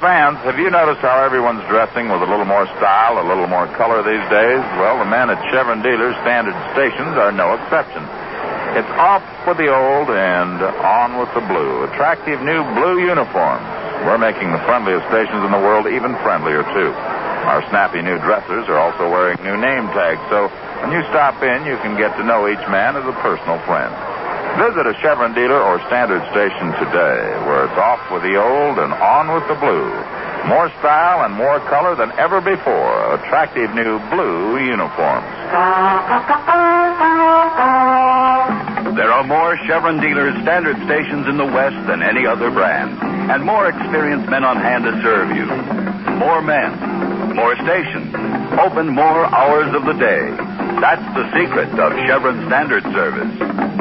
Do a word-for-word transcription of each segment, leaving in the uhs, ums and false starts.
fans, have you noticed how everyone's dressing with a little more style, a little more color these days? Well, the men at Chevron Dealers Standard Stations are no exception. It's off with the old and on with the blue. Attractive new blue uniforms. We're making the friendliest stations in the world even friendlier, too. Our snappy new dressers are also wearing new name tags, so when you stop in, you can get to know each man as a personal friend. Visit a Chevron dealer or Standard station today, where it's off with the old and on with the blue. More style and more color than ever before. Attractive new blue uniforms. There are more Chevron Dealers Standard stations in the West than any other brand, and more experienced men on hand to serve you. More men, more stations, open more hours of the day. That's the secret of Chevron Standard service.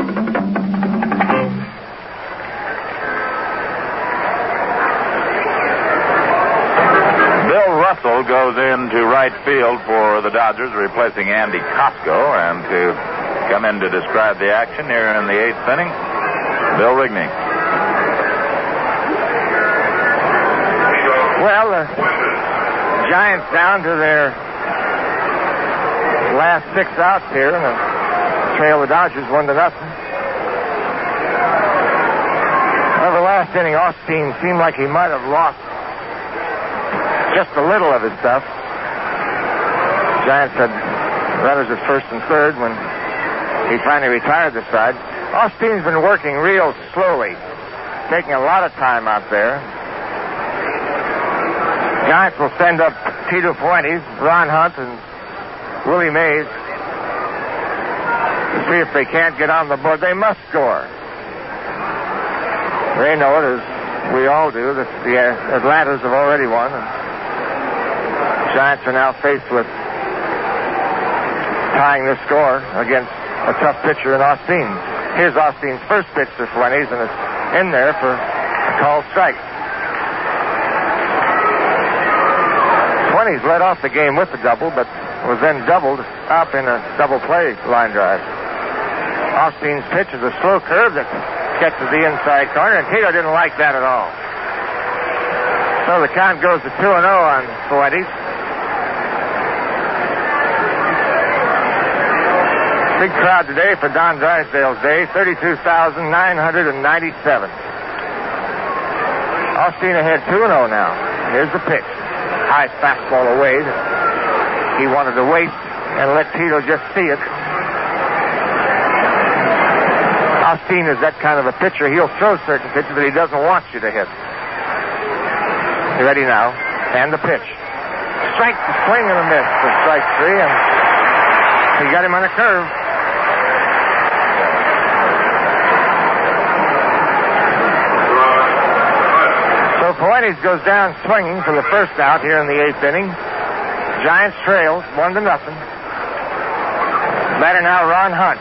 Bill Russell goes into right field for the Dodgers, replacing Andy Costco, and to come in to describe the action here in the eighth inning, Bill Rigney. Well, the Giants down to their last six outs here, and the trail the Dodgers one to nothing. Over last inning, Austin seemed like he might have lost just a little of his stuff. Giants had runners at first and third when he finally retired the side. Austin's been working real slowly, taking a lot of time out there. Giants will send up Tito Fuentes, Ron Hunt, and Willie Mays to see if they can't get on the board. They must score. They know it, as we all do, that the Atlantas have already won. And Giants are now faced with tying the score against a tough pitcher in Austin. Here's Austin's first pitch to Fuentes, and it's in there for a called strike. Fuentes led off the game with the double, but was then doubled up in a double play line drive. Austin's pitch is a slow curve that catches the inside corner, and Tito didn't like that at all. So the count goes to two and oh on Fuentes. Big crowd today for Don Drysdale's Day, thirty-two thousand nine hundred ninety-seven. Austin ahead two and oh now. Here's the pitch. High fastball away. He wanted to wait and let Tito just see it. Austin is that kind of a pitcher. He'll throw certain pitches that he doesn't want you to hit. You ready now? And the pitch. Strike, swing and a miss for strike three, and he got him on a curve. So Fuentes goes down swinging for the first out here in the eighth inning. Giants trails one to nothing. Batter now Ron Hunt.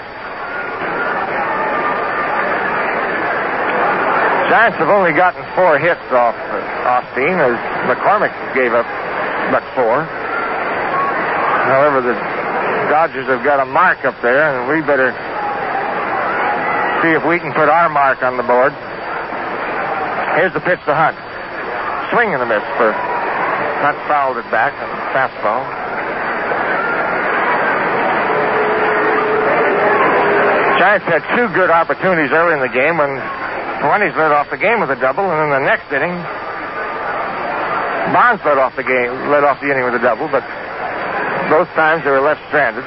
Giants have only gotten four hits off Austin, as McCormick gave up but four. However, the Dodgers have got a mark up there, and we better see if we can put our mark on the board. Here's the pitch to Hunt. Swing and a miss for Hunt. Fouled it back on fastball. Giants had two good opportunities early in the game when Fuentes led off the game with a double, and in the next inning, Bonds led off the game, led off the inning with a double, but both times they were left stranded.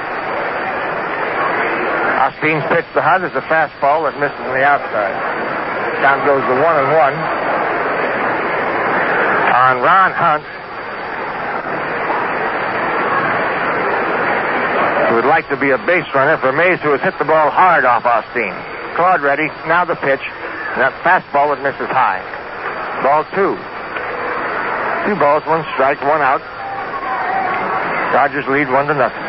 Austin's pitch to Hunt is a fastball that misses on the outside. Count goes to one and one on Ron Hunt, who would like to be a base runner for Mays, who has hit the ball hard off Austin. Claude ready. Now the pitch. That fastball that misses high. Ball two. Two balls, one strike, one out. Dodgers lead one to nothing.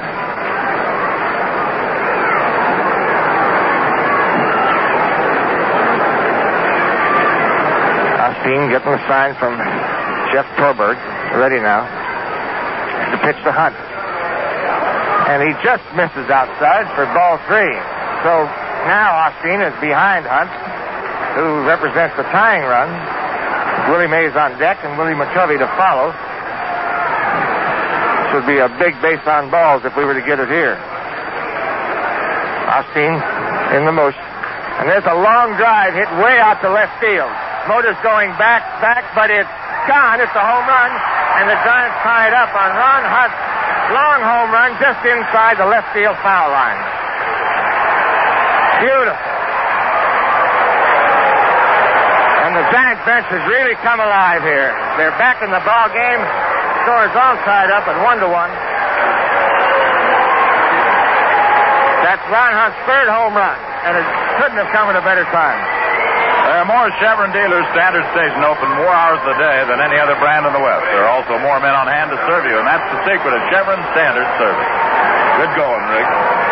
Austin getting the sign from Jeff Torberg. Ready now. The pitch to Hunt. And he just misses outside for ball three. So now Austin is behind Hunt, who represents the tying run Willie Mays on deck and Willie McCovey to follow. This would be a big base on balls if we were to get it here. Osteen in the motion. And there's a long drive hit way out to left field. Motor's going back, back, but it's gone. It's a home run. And the Giants tie it up on Ron Hunt's long home run just inside the left field foul line. Beautiful. And the Giant bench has really come alive here. They're back in the ball game. Score's all tied up at one to one. That's Ron Hunt's third home run, and it couldn't have come at a better time. There are more Chevron dealers standard station open more hours a day than any other brand in the West. There are also more men on hand to serve you, and that's the secret of Chevron standard service. Good going, Rick.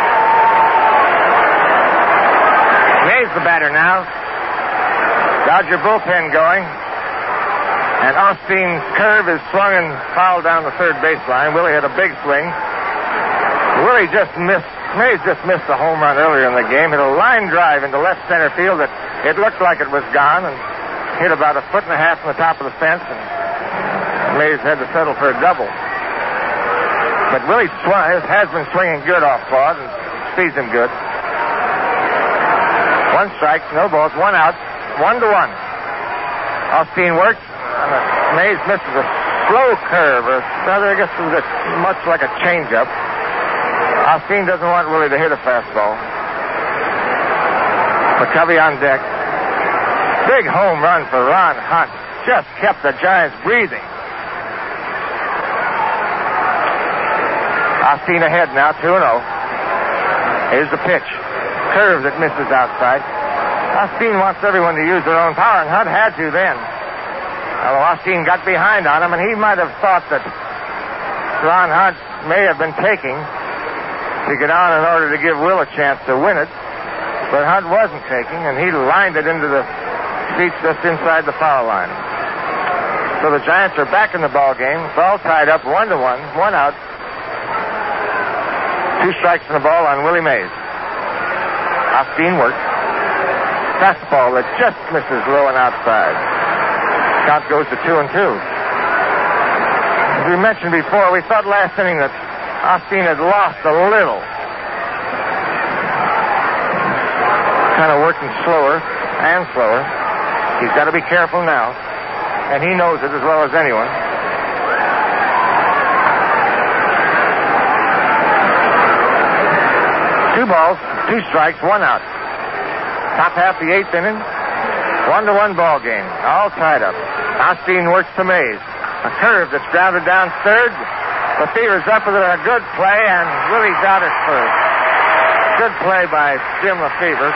Mays the batter now. Dodger bullpen going. And Osteen's curve is swung and fouled down the third baseline. Willie had a big swing. Willie just missed, Mays just missed a home run earlier in the game. Hit a line drive into left center field that it looked like it was gone and hit about a foot and a half from the top of the fence. And Mays had to settle for a double. But Willie swung, has been swinging good off Claude and speeds him good. One strike, no balls, one out, one to one. Osteen works. And Mays misses a slow curve, or rather, I guess it was a, much like a changeup. Osteen doesn't want Willie to hit a fastball. McCovey on deck. Big home run for Ron Hunt. Just kept the Giants breathing. Osteen ahead now, two and oh. Here's the pitch. Curve that misses outside. Osteen wants everyone to use their own power, and Hunt had to then. Although Osteen got behind on him, and he might have thought that Ron Hunt may have been taking to get on in order to give Will a chance to win it. But Hunt wasn't taking, and he lined it into the seats just inside the foul line. So the Giants are back in the ball game. It's all tied up, one to one, one out. Two strikes in the ball on Willie Mays. Osteen works. Fastball that just misses low and outside. Count goes to two and two. As we mentioned before, we thought last inning that Osteen had lost a little. Kind of working slower and slower. He's got to be careful now. And he knows it as well as anyone. Two balls, two strikes, one out. Top half the eighth inning. One to one ball game. All tied up. Osteen works to Mays. A curve that's grounded down third. Lefever's up with a good play, and Willie's out at first. Good play by Jim Lefever.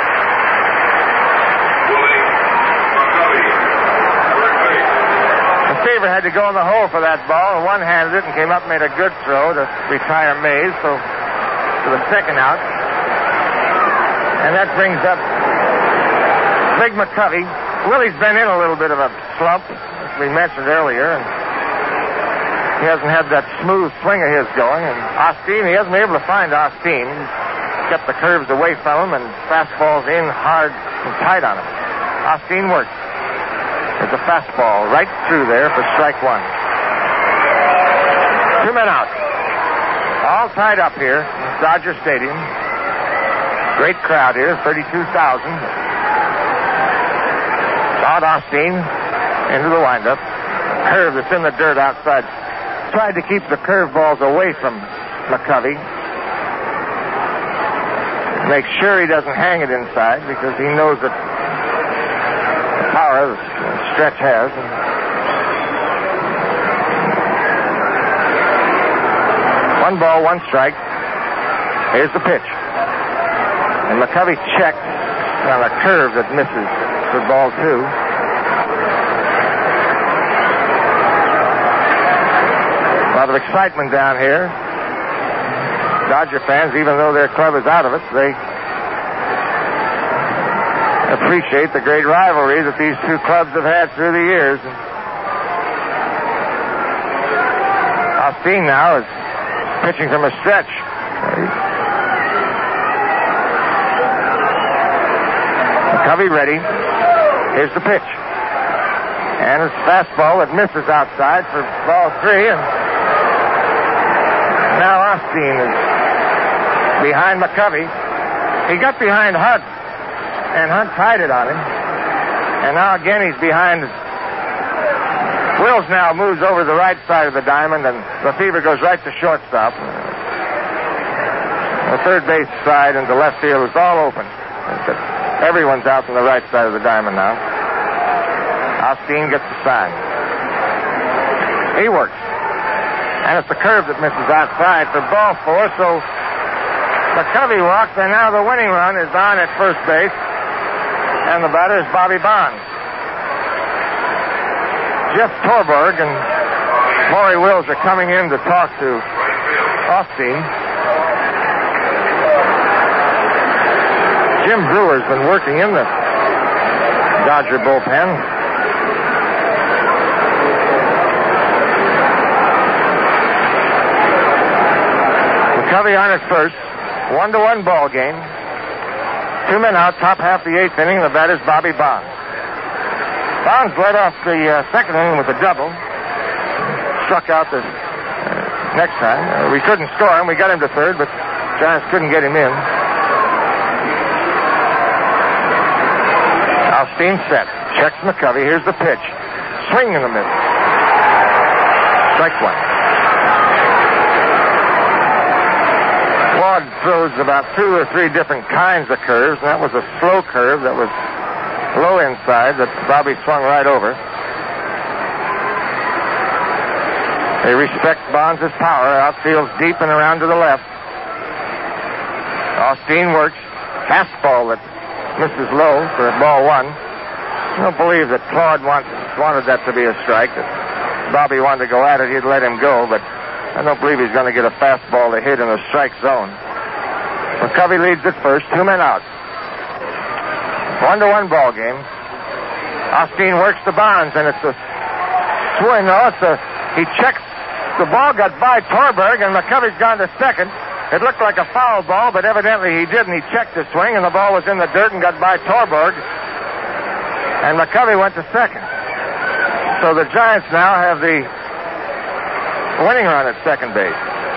Lefever had to go in the hole for that ball, and one-handed it and came up and made a good throw to retire Mays. So to the second out. And that brings up Big McCovey. Willie's been in a little bit of a slump, as we mentioned earlier, and he hasn't had that smooth swing of his going. And Osteen, he hasn't been able to find Osteen. He's kept the curves away from him and fastballs in hard and tight on him. Osteen works. There's a fastball right through there for strike one. Two men out. All tied up here in Dodger Stadium. Great crowd here, thirty-two thousand. Todd Osteen into the windup. Curve that's in the dirt outside. Tried to keep the curve balls away from McCovey. Make sure he doesn't hang it inside because he knows that the power the stretch has. One ball, one strike. Here's the pitch. And McCovey checked on a curve that misses for ball two. A lot of excitement down here. Dodger fans, even though their club is out of it, they appreciate the great rivalry that these two clubs have had through the years. Osteen now is pitching from a stretch. McCovey ready. Here's the pitch. And And it's a fastball that misses outside for ball three. And now Osteen is behind McCovey. He got behind Hunt, and Hunt tied it on him. And now again he's behind. Wills now moves over the right side of the diamond, and Lefebvre goes right to shortstop. The third base side and the left field is all open. Everyone's out on the right side of the diamond now. Osteen gets the sign. He works. And it's the curve that misses outside for ball four, so McCovey walks, and now the winning run is on at first base. And the batter is Bobby Bonds. Jeff Torborg and Maury Wills are coming in to talk to Osteen. Jim Brewer's been working in the Dodger bullpen. McCovey on at first. One to one ball game. Two men out, top half the eighth inning. The bat is Bobby Bonds. Bonds led off the uh, second inning with a double. Struck out the uh, next time. Uh, we couldn't score him. We got him to third, but Giants couldn't get him in. Osteen set. Checks McCovey. Here's the pitch. Swing in the middle. Strike one. Claude throws about two or three different kinds of curves, and that was a slow curve that was low inside that Bobby swung right over. They respect Bonds' power. Outfield's deep and around to the left. Osteen works. Fastball that misses low for ball one. I don't believe that Claude wants, wanted that to be a strike. That Bobby wanted to go at it, he'd let him go, but I don't believe he's going to get a fastball to hit in the strike zone. McCovey leads at first. Two men out. One to one ball game. Osteen works the Bonds, and it's a swing. No, it's a, he checks. The ball got by Torborg, and McCovey's gone to second. It looked like a foul ball, but evidently he didn't. He checked the swing, and the ball was in the dirt and got by Torborg. And McCovey went to second. So the Giants now have the winning run at second base.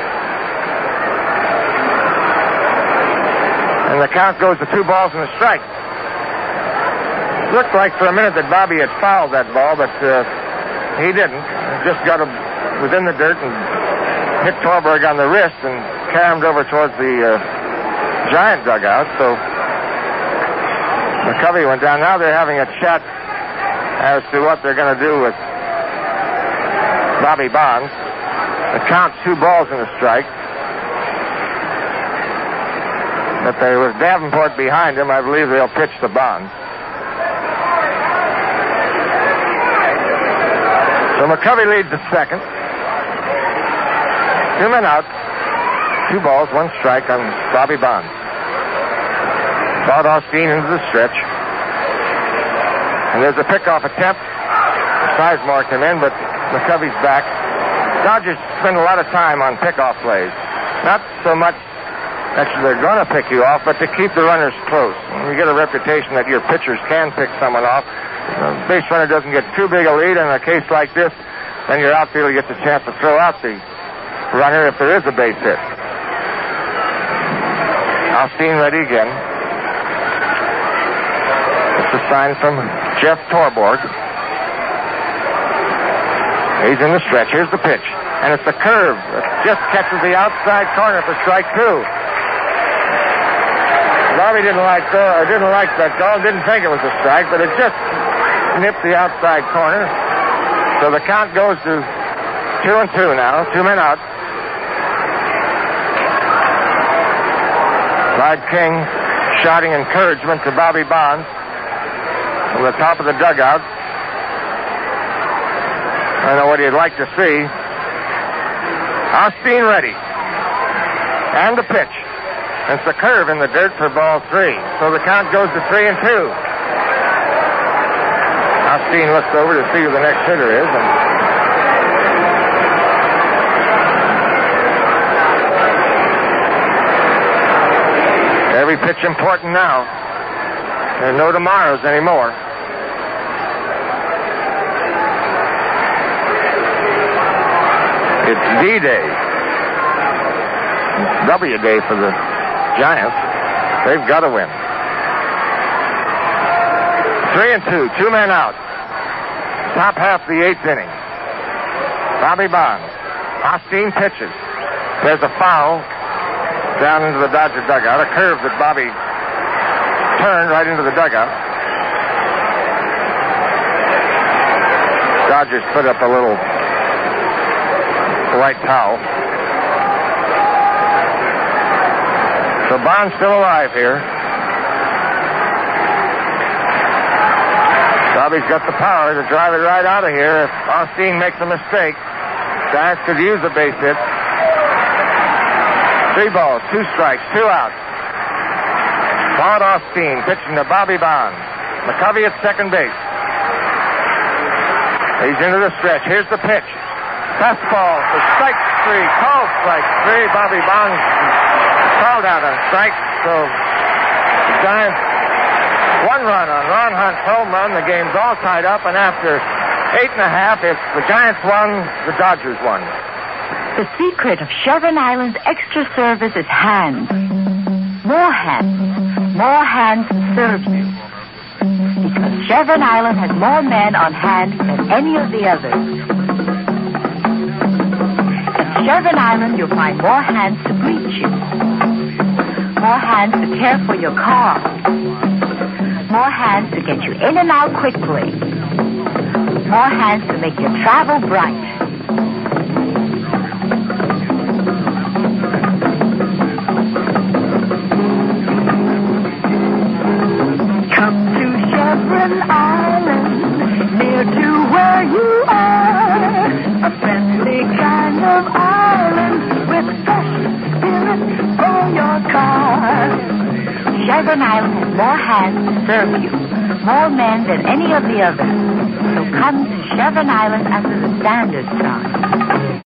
And the count goes to two balls and a strike. Looked like for a minute that Bobby had fouled that ball, but uh, he didn't. He just got him, was in the dirt and hit Torborg on the wrist and caromed over towards the uh, Giant dugout. So McCovey went down. Now they're having a chat as to what they're going to do with Bobby Bonds. The count two balls and a strike. But they, with Davenport behind him, I believe they'll pitch the Bonds. So McCovey leads at second. Two men out. Two balls, one strike on Bobby Bonds. Bought Osteen into the stretch. And there's a pickoff attempt. Sizemore came in, but McCovey's back. Dodgers spend a lot of time on pickoff plays. Not so much that they're going to pick you off, but to keep the runners close. When you get a reputation that your pitchers can pick someone off, the base runner doesn't get too big a lead. In a case like this, then your outfielder gets a chance to throw out the runner if there is a base hit. Osteen ready again. It's a sign from Jeff Torborg. He's in the stretch. Here's the pitch. And it's the curve. It just catches the outside corner for strike two. Bobby didn't like uh, didn't like that call. Didn't think it was a strike, but it just nipped the outside corner. So the count goes to two and two now. Two men out. Clyde King shouting encouragement to Bobby Bonds from the top of the dugout. I don't know what he'd like to see. Osteen ready. And the pitch. It's the curve in the dirt for ball three. So the count goes to three and two. Osteen looks over to see who the next hitter is. And every pitch important now. There are no tomorrows anymore. It's D-Day. W Day for the Giants. They've got to win. Three and two. Two men out. Top half of the eighth inning. Bobby Bonds. Osteen pitches. There's a foul down into the Dodger dugout. A curve that Bobby turned right into the dugout. Dodgers put up a little white towel. So Bonds still alive here. Bobby's got the power to drive it right out of here. If Osteen makes a mistake, Giants could use a base hit. Three balls, two strikes, two outs. Claude Osteen pitching to Bobby Bonds. McCovey at second base. He's into the stretch. Here's the pitch. Fastball for strike three. Called strike three. Bobby Bonds called out on strike. So the Giants, one run on Ron Hunt's home run. The game's all tied up. And after eight and a half, if the Giants won, the Dodgers won. The secret of Chevron Island's extra service is hands. More hands. More hands to serve you. Because Chevron Island has more men on hand than any of the others. At Chevron Island, you'll find more hands to greet you. More hands to care for your car. More hands to get you in and out quickly. More hands to make your travel bright. Come to Chevron Island, near to where you are. A friendly kind of island with fresh spirit for your car. Chevron Island has more hands to serve you, more men than any of the others. So come to Chevron Island under the standard sign.